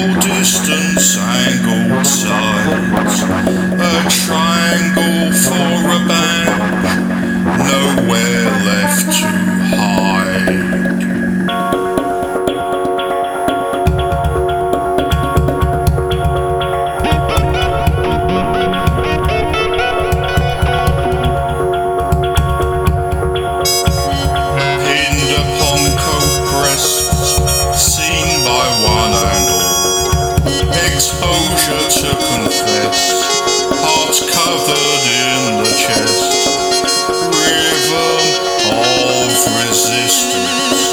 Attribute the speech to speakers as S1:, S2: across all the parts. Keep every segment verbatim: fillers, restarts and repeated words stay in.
S1: distance, angled sides, a triangle for a badge, nowhere left to hide. Pinned upon coat breasts, seen by one and all, exposure to confess, hearts covered in the chest, rhythm of resistance.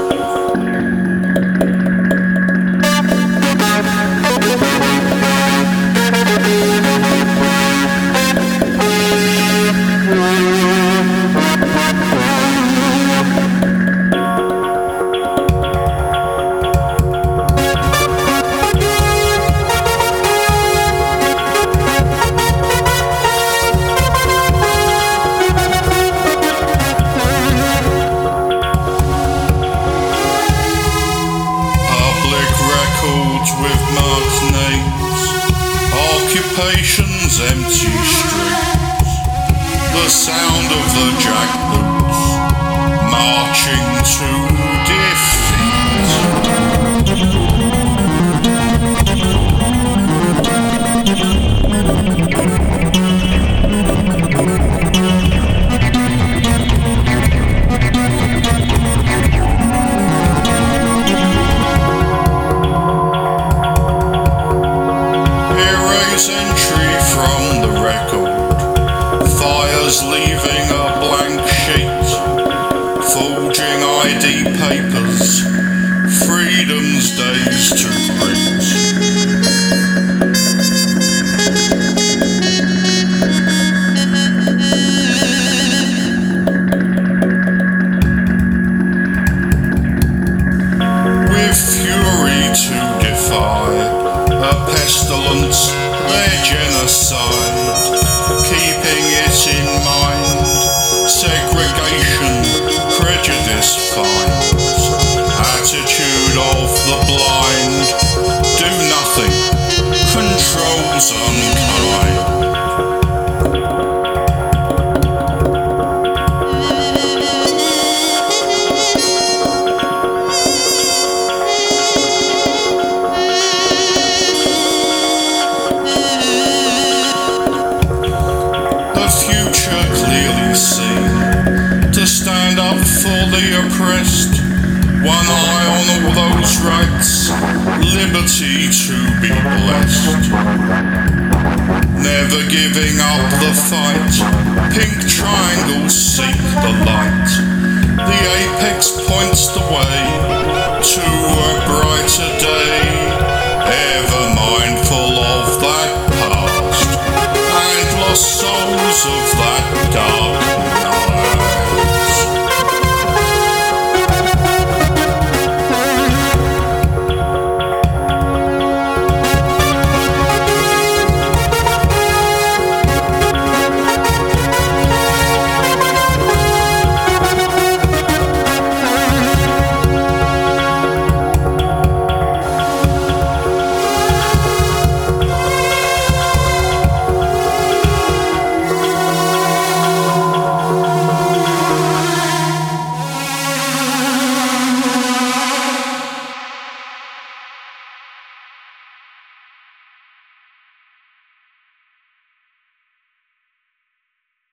S1: With marked names, occupations, empty streets, the sound of the jackboots marching to defeat. Entry from the record, fires leaving a blank sheet, forging I D papers, freedom's days to greet. With fury to defy a pestilence, their genocide, keeping it in mind, segregation, prejudice finds, attitude of the blind, do nothing, controls unkind. To stand up for the oppressed, one eye on all those rights, liberty to be blessed. Never giving up the fight, pink triangles seek the light. The apex points the way to a brighter day.